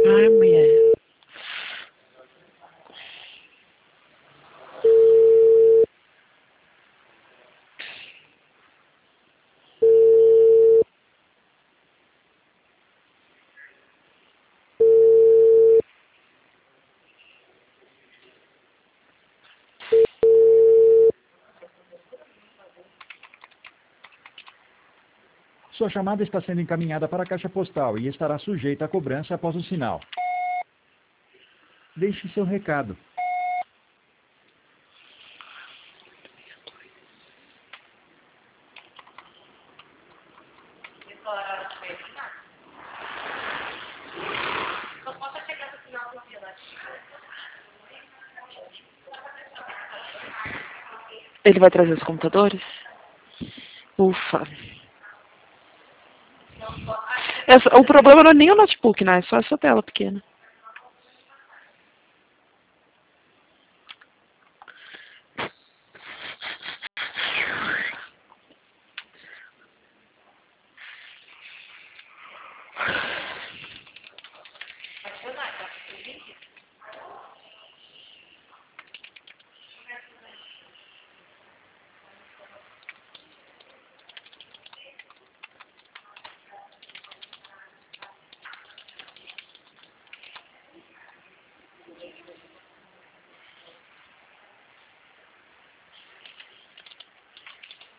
Ai, mulher. Sua chamada está sendo encaminhada para a caixa postal e estará sujeita a cobrança após o sinal. Deixe seu recado. Ele vai trazer os computadores? Ufa. O problema não é nem o notebook, né? É só essa tela pequena.